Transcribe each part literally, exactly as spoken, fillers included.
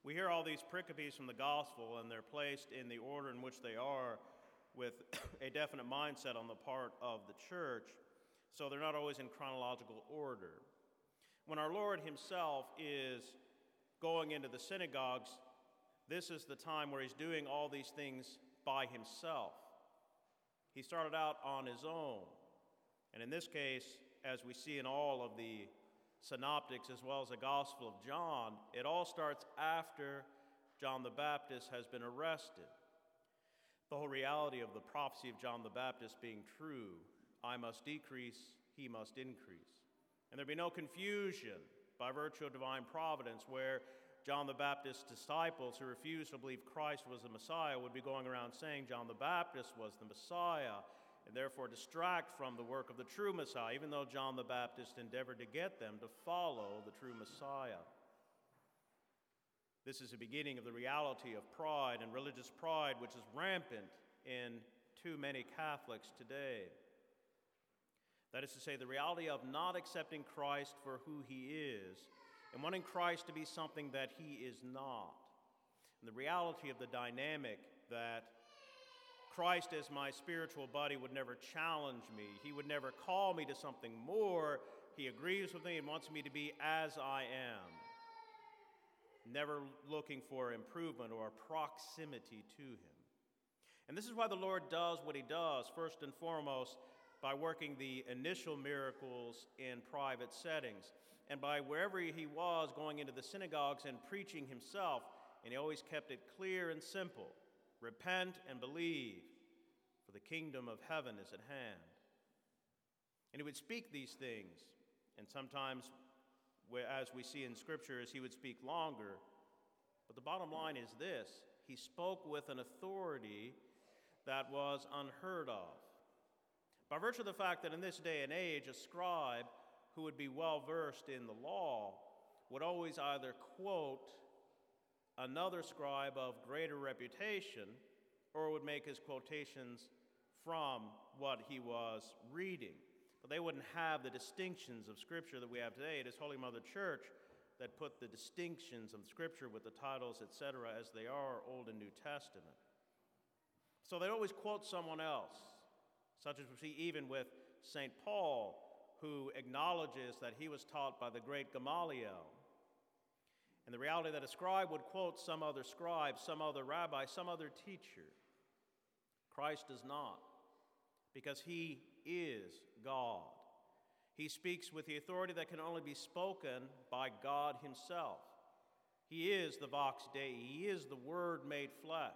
We hear all these pericopes from the gospel, and they're placed in the order in which they are with a definite mindset on the part of the church, so they're not always in chronological order. When our Lord himself is going into the synagogues, this is the time where he's doing all these things by himself. He started out on his own. And in this case, as we see in all of the synoptics as well as the Gospel of John, it all starts after John the Baptist has been arrested. The whole reality of the prophecy of John the Baptist being true, I must decrease, he must increase. And there be no confusion by virtue of divine providence where John the Baptist's disciples who refused to believe Christ was the Messiah would be going around saying John the Baptist was the Messiah, and therefore distract from the work of the true Messiah, even though John the Baptist endeavored to get them to follow the true Messiah. This is the beginning of the reality of pride and religious pride, which is rampant in too many Catholics today. That is to say, the reality of not accepting Christ for who he is and wanting Christ to be something that he is not. And the reality of the dynamic that Christ as my spiritual buddy would never challenge me. He would never call me to something more. He agrees with me and wants me to be as I am, never looking for improvement or proximity to him. And this is why the Lord does what he does, first and foremost, by working the initial miracles in private settings, and by wherever he was going into the synagogues and preaching himself, and he always kept it clear and simple. Repent and believe, for the kingdom of heaven is at hand. And he would speak these things, and sometimes, as we see in scriptures, he would speak longer. But the bottom line is this: he spoke with an authority that was unheard of. By virtue of the fact that in this day and age, a scribe who would be well versed in the law would always either quote another scribe of greater reputation, or would make his quotations from what he was reading. But they wouldn't have the distinctions of Scripture that we have today. It is Holy Mother Church that put the distinctions of Scripture with the titles, et cetera, as they are Old and New Testament. So they'd always quote someone else, such as we see even with Saint Paul, who acknowledges that he was taught by the great Gamaliel. And the reality that a scribe would quote some other scribe, some other rabbi, some other teacher. Christ does not, because he is God. He speaks with the authority that can only be spoken by God himself. He is the Vox Dei. He is the Word made flesh.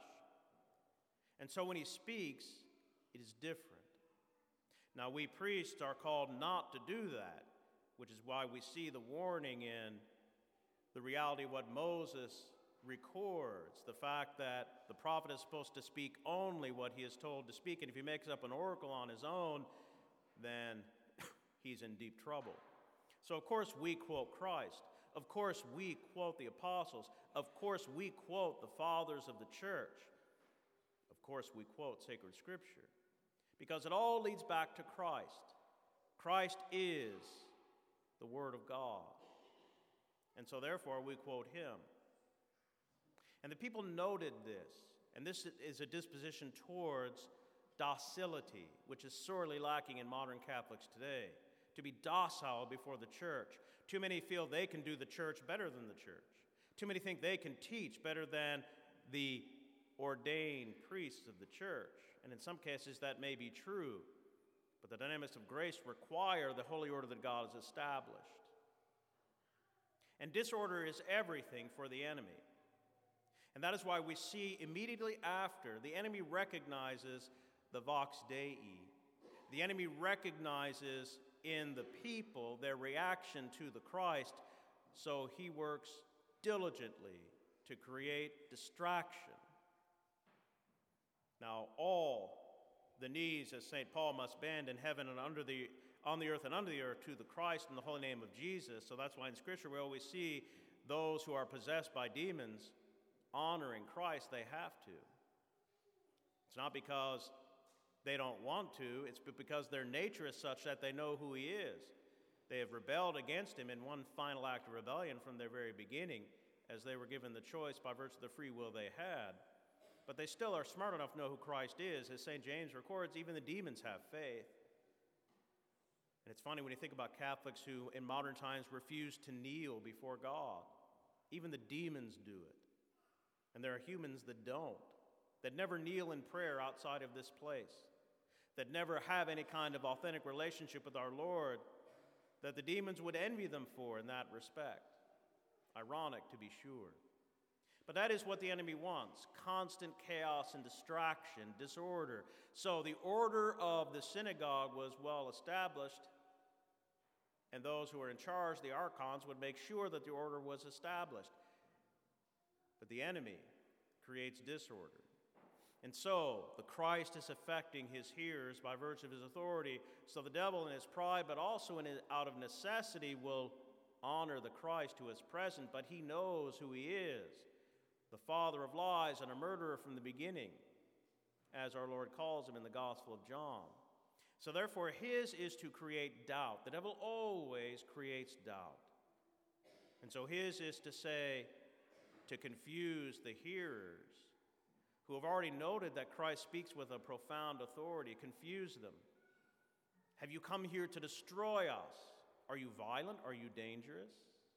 And so when he speaks, it is different. Now, we priests are called not to do that, which is why we see the warning in the reality of what Moses records, the fact that the prophet is supposed to speak only what he is told to speak, and if he makes up an oracle on his own, then he's in deep trouble. So, of course, we quote Christ. Of course, we quote the apostles. Of course, we quote the fathers of the church. Of course, we quote sacred scripture, because it all leads back to Christ. Christ is the Word of God. And so, therefore, we quote him. And the people noted this, and this is a disposition towards docility, which is sorely lacking in modern Catholics today, to be docile before the church. Too many feel they can do the church better than the church. Too many think they can teach better than the ordained priests of the church. And in some cases, that may be true, but the dynamics of grace require the holy order that God has established. And disorder is everything for the enemy. And that is why we see immediately after, the enemy recognizes the Vox Dei. The enemy recognizes in the people their reaction to the Christ, so he works diligently to create distraction. Now, all the knees, as Saint Paul must bend in heaven and under the on the earth and under the earth to the Christ in the holy name of Jesus. So that's why in Scripture we always see those who are possessed by demons honoring Christ. They have to. It's not because they don't want to, it's because their nature is such that they know who he is. They have rebelled against him in one final act of rebellion from their very beginning, as they were given the choice by virtue of the free will they had. But they still are smart enough to know who Christ is. As Saint James records, even the demons have faith. And it's funny when you think about Catholics who in modern times refuse to kneel before God. Even the demons do it. And there are humans that don't, that never kneel in prayer outside of this place, that never have any kind of authentic relationship with our Lord, that the demons would envy them for in that respect. Ironic, to be sure. But that is what the enemy wants, constant chaos and distraction, disorder. So the order of the synagogue was well established, and those who were in charge, the archons, would make sure that the order was established. But the enemy creates disorder. And so the Christ is affecting his hearers by virtue of his authority. So the devil in his pride, but also in his, out of necessity, will honor the Christ who is present, but he knows who he is, the father of lies and a murderer from the beginning, as our Lord calls him in the Gospel of John. So therefore, his is to create doubt. The devil always creates doubt. And so his is to say, to confuse the hearers who have already noted that Christ speaks with a profound authority, confuse them. Have you come here to destroy us? Are you violent? Are you dangerous?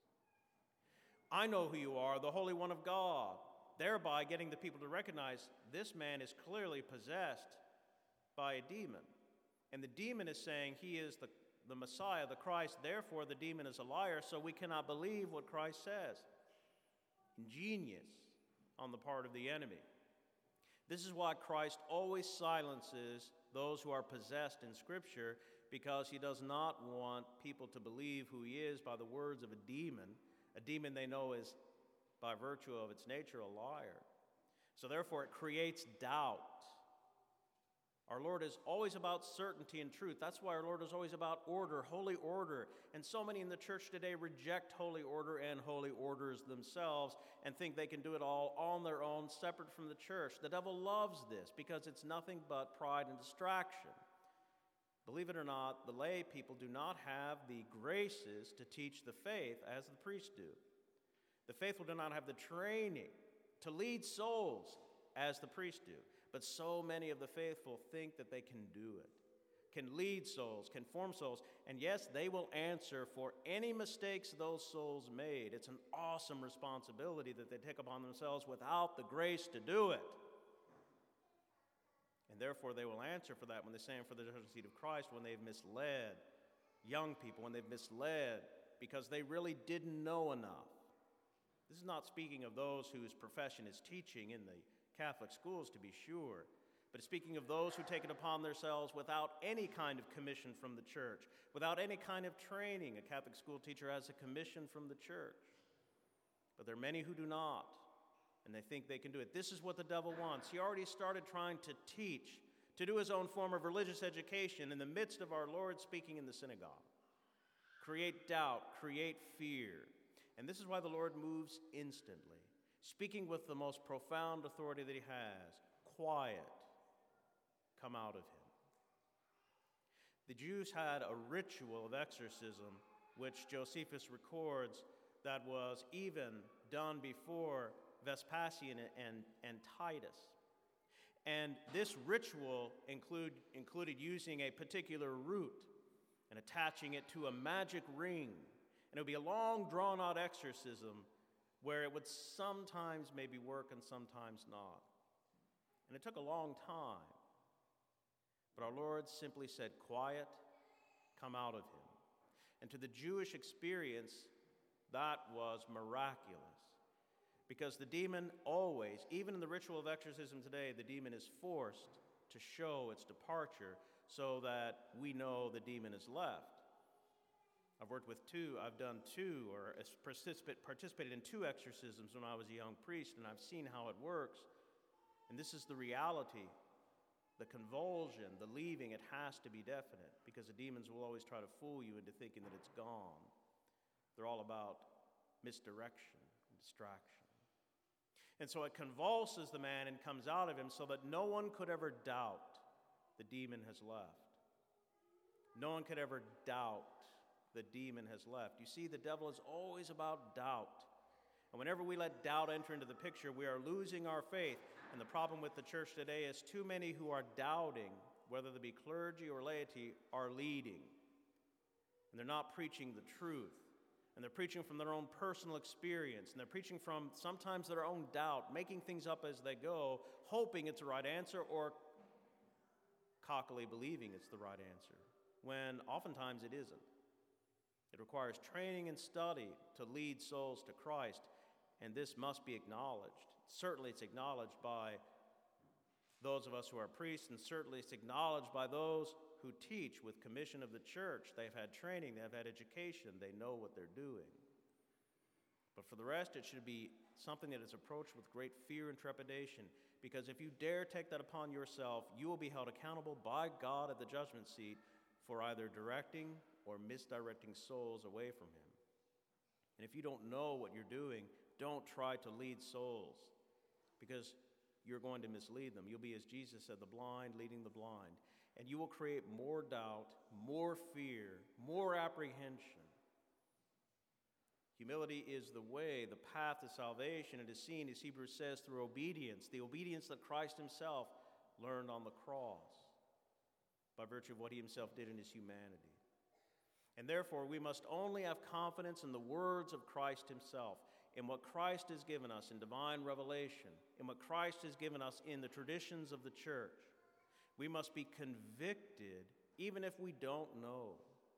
I know who you are, the Holy One of God, thereby getting the people to recognize this man is clearly possessed by a demon. And the demon is saying he is the, the Messiah, the Christ, therefore the demon is a liar, so we cannot believe what Christ says. Ingenious on the part of the enemy. This is why Christ always silences those who are possessed in Scripture, because he does not want people to believe who he is by the words of a demon, a demon they know is, by virtue of its nature, a liar. So therefore, it creates doubt. Our Lord is always about certainty and truth. That's why our Lord is always about order, holy order. And so many in the church today reject holy order and holy orders themselves and think they can do it all on their own, separate from the church. The devil loves this because it's nothing but pride and distraction. Believe it or not, the lay people do not have the graces to teach the faith as the priests do. The faithful do not have the training to lead souls as the priests do. But so many of the faithful think that they can do it, can lead souls, can form souls, and yes, they will answer for any mistakes those souls made. It's an awesome responsibility that they take upon themselves without the grace to do it. And therefore, they will answer for that when they stand for the judgment seat of Christ, when they've misled young people, when they've misled because they really didn't know enough. This is not speaking of those whose profession is teaching in the Catholic schools, to be sure, but speaking of those who take it upon themselves without any kind of commission from the church, without any kind of training. A Catholic school teacher has a commission from the church. But there are many who do not, and they think they can do it. This is what the devil wants. He already started trying to teach, to do his own form of religious education in the midst of our Lord speaking in the synagogue. Create doubt, create fear. And this is why the Lord moves instantly, speaking with the most profound authority that he has. Quiet, come out of him. The Jews had a ritual of exorcism, which Josephus records, that was even done before Vespasian and, and Titus. And this ritual include, included using a particular root and attaching it to a magic ring. And it would be a long, drawn-out exorcism where it would sometimes maybe work and sometimes not. And it took a long time. But our Lord simply said, quiet, come out of him. And to the Jewish experience, that was miraculous. Because the demon always, even in the ritual of exorcism today, the demon is forced to show its departure so that we know the demon is left. I've worked with two, I've done two, or participated in two exorcisms when I was a young priest, and I've seen how it works. And this is the reality. The convulsion, the leaving, it has to be definite, because the demons will always try to fool you into thinking that it's gone. They're all about misdirection and distraction. And so it convulses the man and comes out of him so that no one could ever doubt the demon has left. No one could ever doubt the demon has left. You see, the devil is always about doubt. And whenever we let doubt enter into the picture, we are losing our faith. And the problem with the church today is too many who are doubting, whether they be clergy or laity, are leading. And they're not preaching the truth. And they're preaching from their own personal experience. And they're preaching from sometimes their own doubt, making things up as they go, hoping it's the right answer or cockily believing it's the right answer, when oftentimes it isn't. It requires training and study to lead souls to Christ, and this must be acknowledged. Certainly it's acknowledged by those of us who are priests, and certainly it's acknowledged by those who teach with commission of the church. They've had training, they've had education, they know what they're doing. But for the rest, it should be something that is approached with great fear and trepidation, because if you dare take that upon yourself, you will be held accountable by God at the judgment seat for either directing or misdirecting souls away from Him. And if you don't know what you're doing, don't try to lead souls, because you're going to mislead them. You'll be, as Jesus said, the blind leading the blind. And you will create more doubt, more fear, more apprehension. Humility is the way, the path to salvation. It is seen, as Hebrews says, through obedience, the obedience that Christ Himself learned on the cross by virtue of what He Himself did in His humanity. And therefore, we must only have confidence in the words of Christ Himself, in what Christ has given us in divine revelation, in what Christ has given us in the traditions of the church. We must be convicted even if we don't know.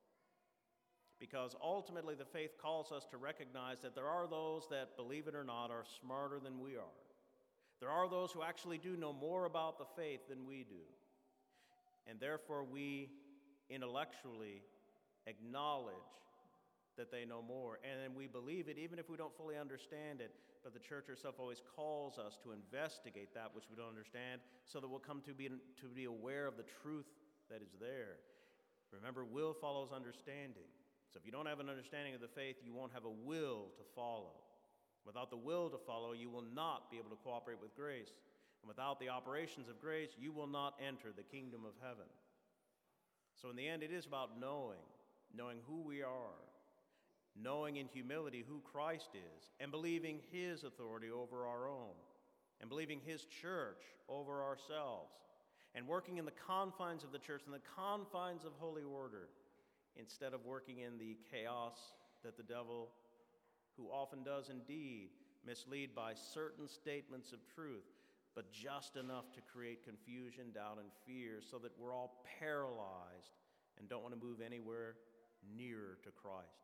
Because ultimately the faith calls us to recognize that there are those that, believe it or not, are smarter than we are. There are those who actually do know more about the faith than we do. And therefore we intellectually acknowledge that they know more. And then we believe it even if we don't fully understand it. But the church herself always calls us to investigate that which we don't understand so that we'll come to be, to be aware of the truth that is there. Remember, will follows understanding. So if you don't have an understanding of the faith, you won't have a will to follow. Without the will to follow, you will not be able to cooperate with grace. And without the operations of grace, you will not enter the kingdom of heaven. So in the end, it is about knowing, knowing who we are, knowing in humility who Christ is, and believing His authority over our own, and believing His church over ourselves, and working in the confines of the church, in the confines of holy order, instead of working in the chaos that the devil, who often does indeed, mislead by certain statements of truth, but just enough to create confusion, doubt, and fear so that we're all paralyzed and don't want to move anywhere nearer to Christ.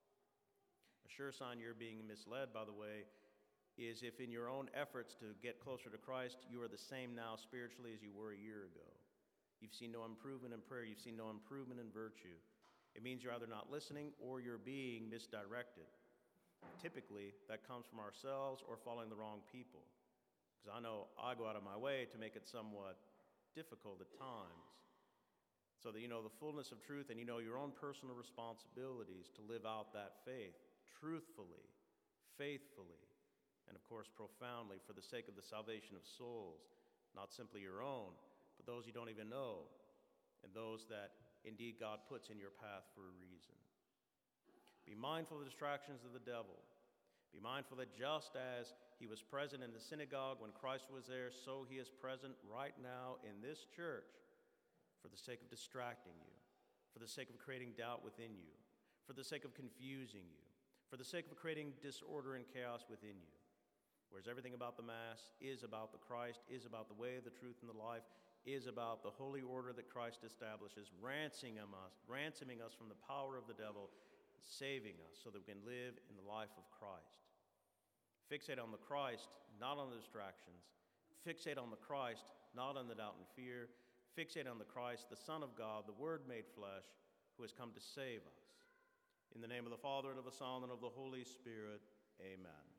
A sure sign you're being misled, by the way, is if in your own efforts to get closer to Christ, you are the same now spiritually as you were a year ago. You've seen no improvement in prayer. You've seen no improvement in virtue. It means you're either not listening or you're being misdirected. Typically, that comes from ourselves or following the wrong people. Because I know I go out of my way to make it somewhat difficult at times, so that you know the fullness of truth and you know your own personal responsibilities to live out that faith truthfully, faithfully, and of course profoundly for the sake of the salvation of souls, not simply your own, but those you don't even know, and those that indeed God puts in your path for a reason. Be mindful of the distractions of the devil. Be mindful that just as He was present in the synagogue when Christ was there, so He is present right now in this church for the sake of distracting you, for the sake of creating doubt within you, for the sake of confusing you, for the sake of creating disorder and chaos within you. Whereas everything about the Mass is about the Christ, is about the way, the truth, and the life, is about the holy order that Christ establishes, ransoming us, ransoming us from the power of the devil, saving us so that we can live in the life of Christ. Fixate on the Christ, not on the distractions. Fixate on the Christ, not on the doubt and fear. Fixate on the Christ, the Son of God, the Word made flesh, who has come to save us. In the name of the Father, and of the Son, and of the Holy Spirit, amen.